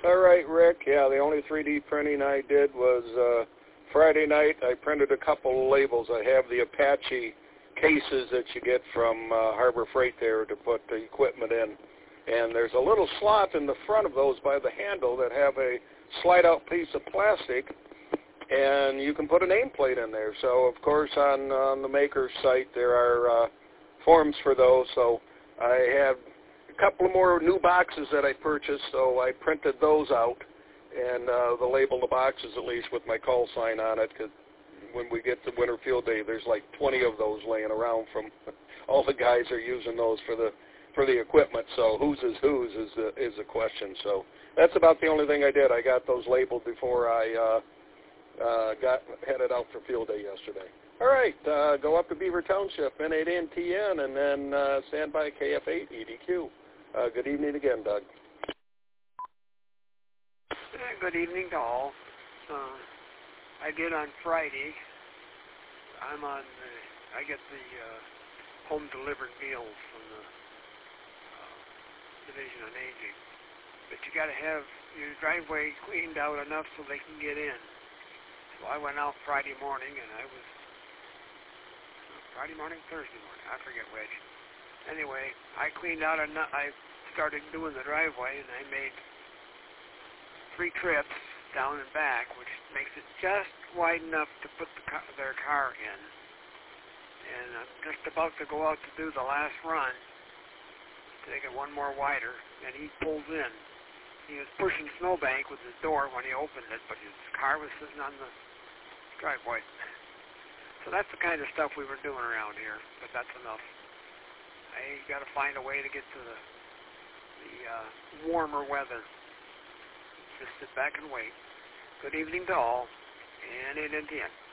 All right, Rick. Yeah, the only 3D printing I did was Friday night. I printed a couple labels. I have the Apache cases that you get from Harbor Freight there to put the equipment in. And there's a little slot in the front of those by the handle that have a slide-out piece of plastic, and you can put a nameplate in there. So, of course, on the maker's site, there are forms for those. So I have a couple more new boxes that I purchased, so I printed those out and the label the boxes at least with my call sign on it, because when we get to Winter Field Day, there's like 20 of those laying around from all the guys are using those for the equipment. So whose is the question. So that's about the only thing I did. I got those labeled before I got headed out for Field Day yesterday. All right, go up to Beaver Township, N8NTN, and then stand by KF8 EDQ. Good evening again, Doug. Good evening to all. I did on Friday. I get the home delivered meals from the Division on Aging. But you got to have your driveway cleaned out enough so they can get in. So I went out Friday morning, and Thursday morning, I forget which. Anyway, I cleaned out enough. I started doing the driveway, and I made 3 trips down and back, which makes it just wide enough to put their car in. And I'm just about to go out to do the last run, take it one more wider, and he pulls in. He was pushing snowbank with his door when he opened it, but his car was sitting on the driveway. So that's the kind of stuff we were doing around here, but that's enough. I got to find a way to get to the warmer weather. Just sit back and wait. Good evening to all, and N8NTN.